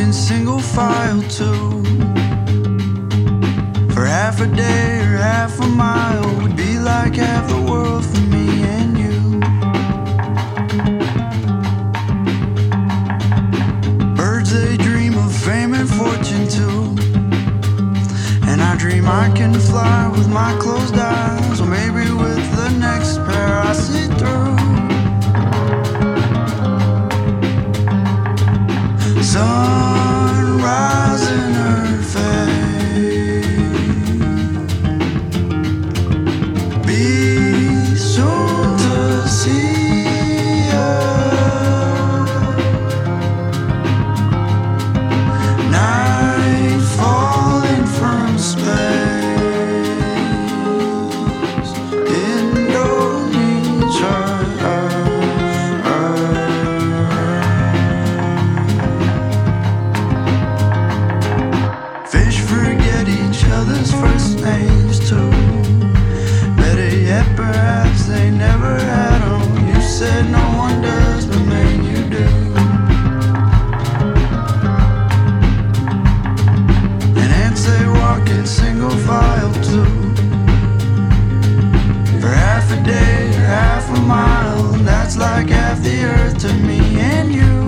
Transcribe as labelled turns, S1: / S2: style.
S1: in single file too. For half a day or half a mile would be like half the world for me and you. Birds, they dream of fame and fortune too, and I dream I can fly with my closed eyes, or maybe with the next pair I see through. Sunrise in her face, be soon to see her. Night falling from space, Indonesia. Fish forget each other's first names too. Better yet, perhaps they never had them. You said no one does, but man, you do. And ants, they walk in single file too. For half a day or half a mile, and that's like half the earth to me and you.